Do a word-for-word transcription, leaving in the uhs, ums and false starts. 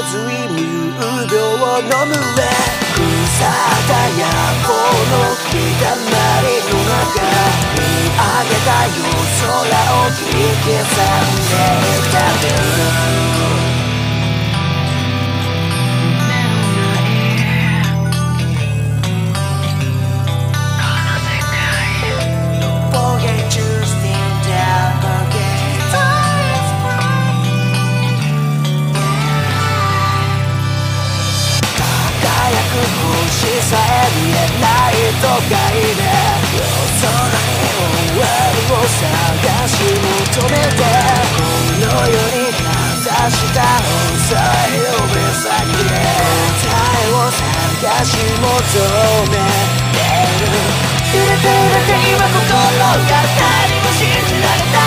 ずいミュー病の群れ腐った野望の日だまりの中見上げた夜空を引き裂んでた星さえ見えない都会で夜空に終わりを探し求めてこの世にかざした細い指先で答えを探し求めてる揺れて揺れて今心が誰も信じられない